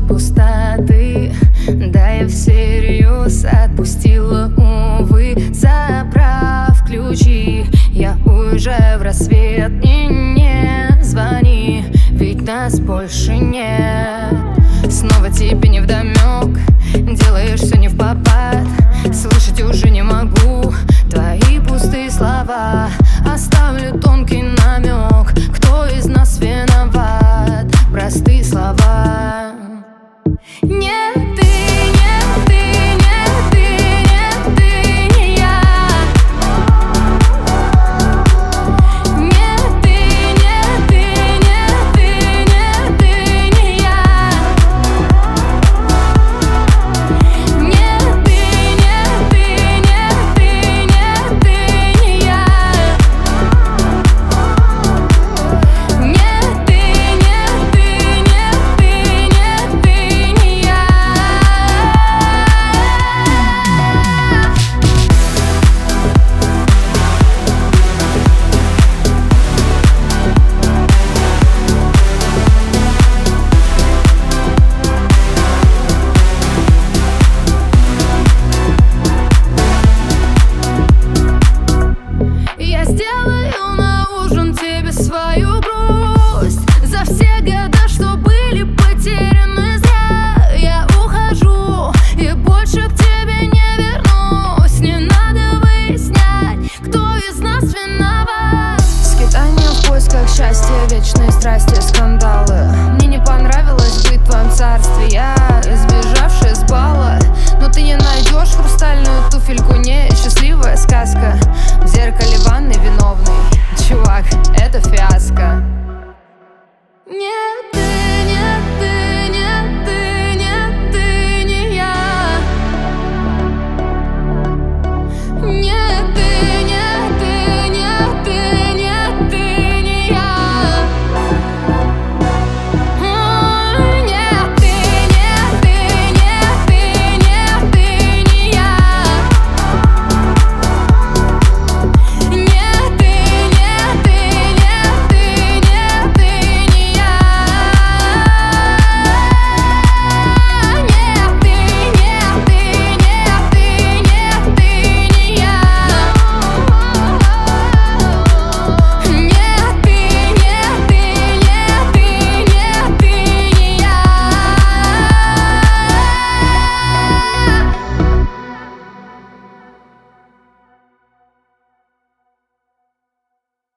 пустоты. Да, я всерьез отпустила, увы, забрав ключи. Я уезжаю в рассвет, и не звони, ведь нас больше нет. Снова тебе невдомёк, делаешь все не впопад. Слышать уже не могу твои пустые слова. Оставлю тонкий намек, кто из нас виноват. Простые слова. Нет, ты, нет, ты, нет, ты, нет, ты не я. Нет, ты, нет, ты, нет, ты, нет, ты не я. Нет, ты, нет, ты, нет, ты, нет, ты не я. Нет, ты, нет, ты, нет, ты, нет, ты не я. Я сделаю на ужин тебе свою грусть. За все года, что были потеряны зря, я ухожу и больше к тебе не вернусь. Не надо выяснять, кто из нас виноват. Скитание в поисках счастья, вечные страсти, скандалы. Мне не понравилось быть в твоем царстве, я избежавшая с бала. Но ты не найдешь хрустальную туфельку, не счастливая сказка. В зеркале ванной виновный